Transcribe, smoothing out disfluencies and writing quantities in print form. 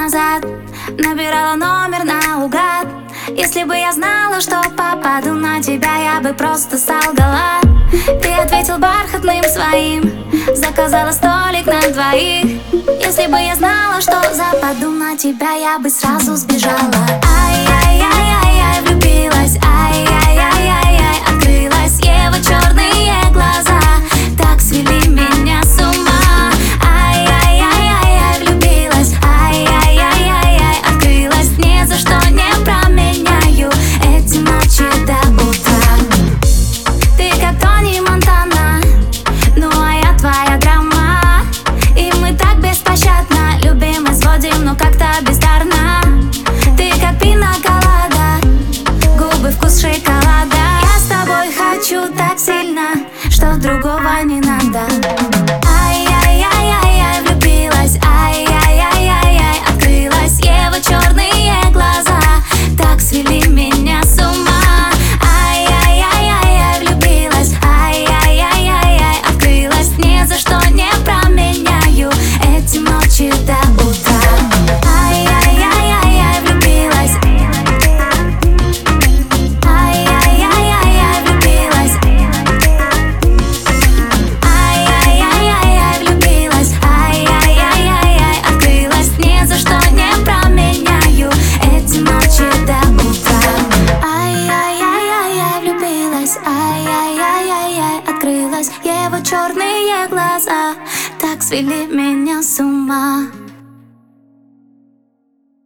назад набирала номер наугад. Если бы я знала, что попаду на тебя, я бы просто солгала. Ты ответил бархатным своим, заказала столик на двоих. Если бы я знала, что западу на тебя, я бы сразу сбежала. Ай-яй-яй-яй, влюбилась, ай-яй-яй-яй, открылась. Его черные глаза так свели меня с ума. Ай-яй-яй-яй, влюбилась, ай-яй-яй-яй, открылась. Ни за что не променяю эти ночи до утра. Ты как Тони Монтана, ну а я твоя драма. И мы так беспощадно любим, изводим, но как-то бездарно. Ты как пина-колада, губы вкус шоколада. Я с тобой хочу так сильно, что другого не надо. Ай-яй-яй-яй, влюбилась, ай-яй-яй-яй, открылась. Его черные глаза так свели меня с ума. Ай-яй-яй-яй, влюбилась, ай-яй-яй-яй, открылась. Ни за что не променяю эти ночи до утра. Ай-яй-яй-яй, влюбилась, ай-яй-яй-яй, влюбилась, ай-яй-яй-яй, влюбилась, ай-яй-яй-яй, открылась. Ни за что не променяю эти ночи до утра. Ай-яй-яй-яй, влюбилась, ай-яй-яй-яй, открылась. Его черные глаза так свели меня с ума.